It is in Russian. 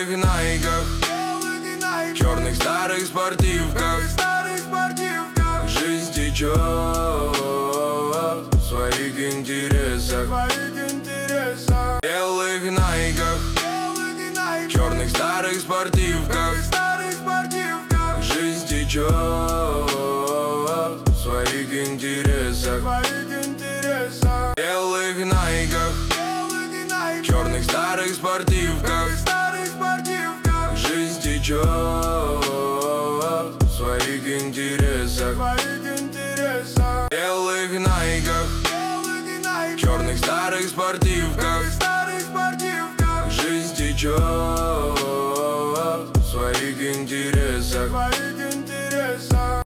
найках, черных старых спортивках. Жизнь течет в своих интересах. Белых найках, черных старых спортивках. Жизнь течет в своих интересах. Белых найках, черных старых спортивках. Жизнь течет в своих интересах. Белых найках, черных старых спортивках. Жизнь течет в своих интересах.